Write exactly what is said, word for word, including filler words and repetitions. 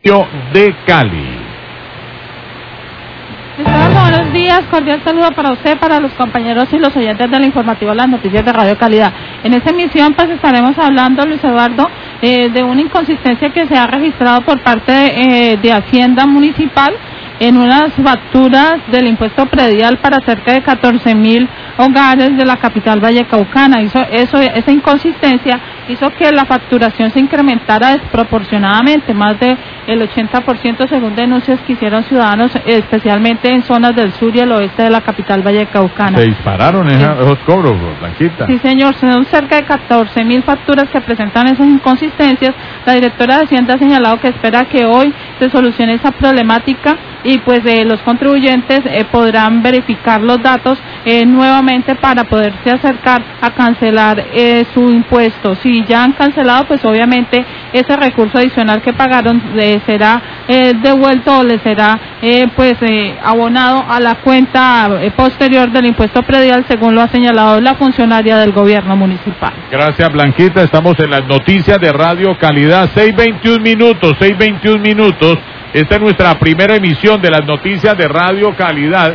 de Cali. Eduardo, buenos días, cordial saludo para usted, para los compañeros y los oyentes del informativo Las Noticias de Radio Calidad. En esta emisión pues estaremos hablando, Luis Eduardo, eh, de una inconsistencia que se ha registrado por parte eh, de Hacienda Municipal en unas facturas del impuesto predial para cerca de catorce mil hogares de la capital vallecaucana. Hizo, eso, esa inconsistencia hizo que la facturación se incrementara desproporcionadamente, más del ochenta por ciento según denuncias que hicieron ciudadanos, especialmente en zonas del sur y el oeste de la capital vallecaucana. Se dispararon sí. esos cobros, Blanquita. Sí, señor, son cerca de catorce mil facturas que presentan esas inconsistencias. La directora de Hacienda ha señalado que espera que hoy se solucione esa problemática y pues eh, los contribuyentes eh, podrán verificar los datos eh, nuevamente para poderse acercar a cancelar eh, su impuesto. Si ya han cancelado, pues obviamente ese recurso adicional que pagaron eh, será eh, devuelto o le será eh, pues eh, abonado a la cuenta eh, posterior del impuesto predial, según lo ha señalado la funcionaria del gobierno municipal. Gracias, Blanquita. Estamos en las noticias de Radio Calidad, seis veintiún minutos, seis veintiún minutos. Esta es nuestra primera emisión de las noticias de Radio Calidad.